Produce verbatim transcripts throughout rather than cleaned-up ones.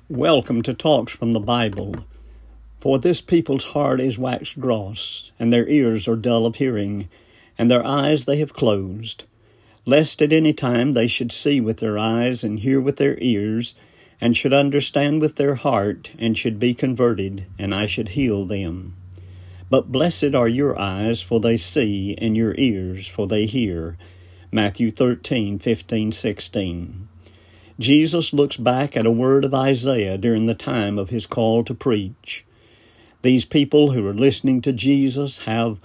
Welcome to Talks from the Bible. For this people's heart is waxed gross, and their ears are dull of hearing, and their eyes they have closed, lest at any time they should see with their eyes, and hear with their ears, and should understand with their heart, and should be converted, and I should heal them. But blessed are your eyes, for they see, and your ears, for they hear. Matthew thirteen, fifteen, sixteen. Jesus looks back at a word of Isaiah during the time of his call to preach. These people who are listening to Jesus have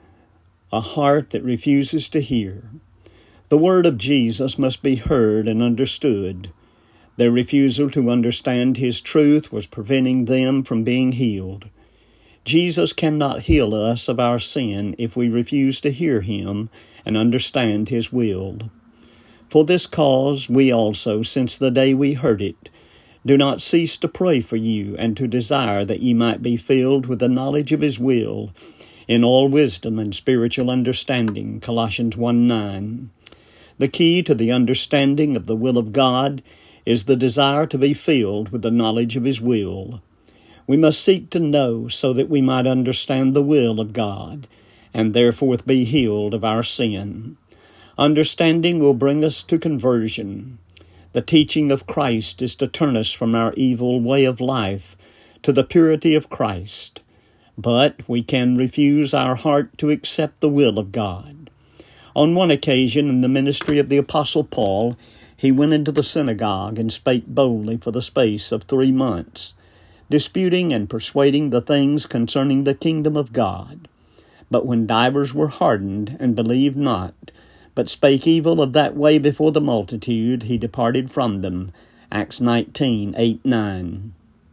a heart that refuses to hear. The word of Jesus must be heard and understood. Their refusal to understand his truth was preventing them from being healed. Jesus cannot heal us of our sin if we refuse to hear him and understand his will. For this cause we also, since the day we heard it, do not cease to pray for you and to desire that ye might be filled with the knowledge of his will, in all wisdom and spiritual understanding. Colossians one nine. The key to the understanding of the will of God is the desire to be filled with the knowledge of his will. We must seek to know so that we might understand the will of God, and therefore be healed of our sin. Understanding will bring us to conversion. The teaching of Christ is to turn us from our evil way of life to the purity of Christ. But we can refuse our heart to accept the will of God. On one occasion in the ministry of the Apostle Paul, he went into the synagogue and spake boldly for the space of three months, disputing and persuading the things concerning the kingdom of God. But when divers were hardened and believed not, but spake evil of that way before the multitude, he departed from them. Acts nineteen, eight, nine.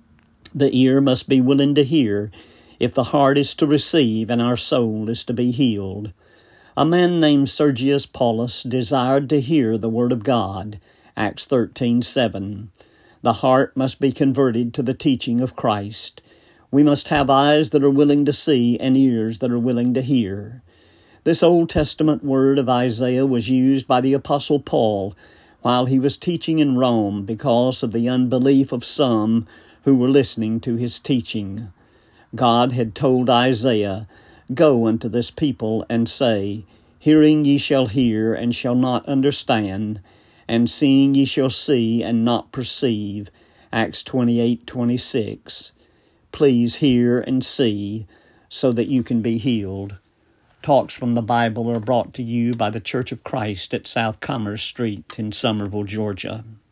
The ear must be willing to hear if the heart is to receive and our soul is to be healed. A man named Sergius Paulus desired to hear the word of God. Acts thirteen, seven. The heart must be converted to the teaching of Christ. We must have eyes that are willing to see and ears that are willing to hear. This Old Testament word of Isaiah was used by the Apostle Paul while he was teaching in Rome because of the unbelief of some who were listening to his teaching. God had told Isaiah, "Go unto this people and say, Hearing ye shall hear and shall not understand, and seeing ye shall see and not perceive." Acts twenty-eight, twenty-six. Please hear and see so that you can be healed. Talks from the Bible are brought to you by the Church of Christ at South Commerce Street in Summerville, Georgia.